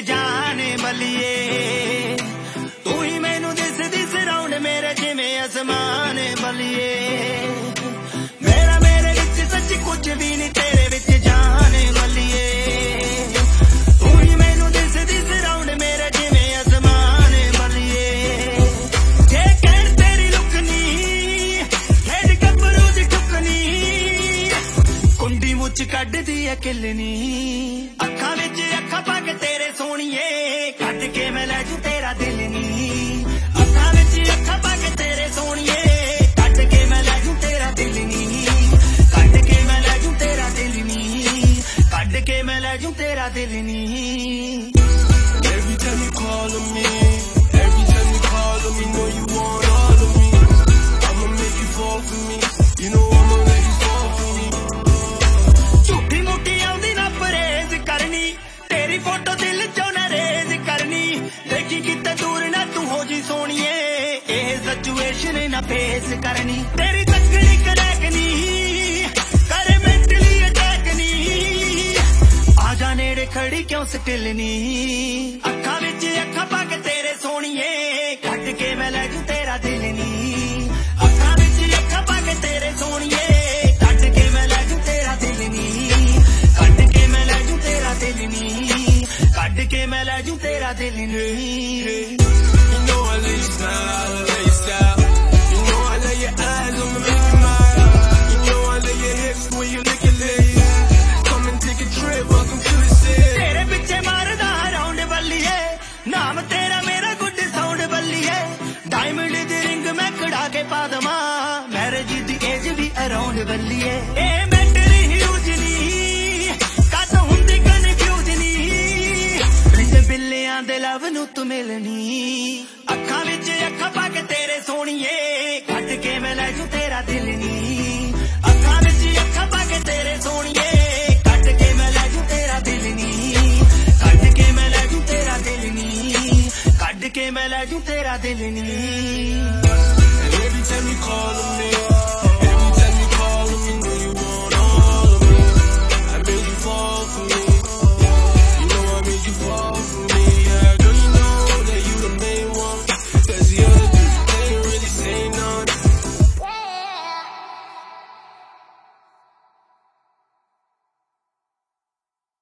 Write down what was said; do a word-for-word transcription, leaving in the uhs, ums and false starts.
जाने बलिए तू ही मैनू दिसदी सराउंड मेरे जिवें आसमान बलिए मेरा मेरे विच सच कुछ भी नहीं तेरे विच जाने बलिए तू ही मैनू दिसदी सराउंड मेरे जिवें आसमान बलिए जे कहण तेरी लुकनी खेड गभरू दी टुकनी कुंडी मुच कड्डदी है किलनी अखां विच अखां पा के तेरे सोहणीए कड्ड के मैं लै जू तेरा दिल नी अखां विच अखां पा के तेरे सोहणीए कड्ड के मैं लै जू तेरा दिल नी कड्ड के मैं लै जू तेरा दिल नी कड्ड के मैं लै जू तेरा दिल नी Every time you call on me, every time you call on me, know you want all of me. I'ma make you fall for me, you know I'ma let you fall for me. झूठी मुठी आउंदी ना परहेज करनी तेरी photo दिल चों ना raise करनी देखी किते दूर ना तू हो जी सोहणीए एह सिचुएशन ना फेस करनी तेरी तकड़ी करैकनी करे मेंटली अटैक नी आजा नेड़े खड़ी क्यों स्टिलनी अखां विच अखां पा के तेरे सोहणीए कड्ड के मैं लै जू तेरा दिल नी अखां विच अखां पा के तेरे सोहणीए कड्ड के मैं लै जू तेरा दिल नी कड्ड के मैं लै जू तेरा दिल नी कड्ड के मैं लै जू तेरा दिल नी You know I love your style, I love your style. You know I love your eyes, I'ma make you mine. You know I love your hips when you lick your legs. Come and take a trip, welcome to the city. तेरे पिछे मारदा round बल्लिए नाम तेरा मेरा good sound बल्लिए diamond दी ring मैं कड़ा के पा दवां मैरिज दी एज भी अराउंड बल्लिए ए मैटर ह्यूज नी कद हुंदी कन्फ्यूज नी रिंग बिल्लियां दे लव नू तू मिलनी अखां विच अखां पा के तेरे सोहणीए कड्ड के मैं लै जू तेरा दिल नी अखां विच अखां पा के तेरे सोहणीए कड्ड के मैं लै जू तेरा दिल नी कड्ड के मैं लै जू तेरा दिल नी कड्ड के मैं लै जू तेरा दिल नी And every time you call on me,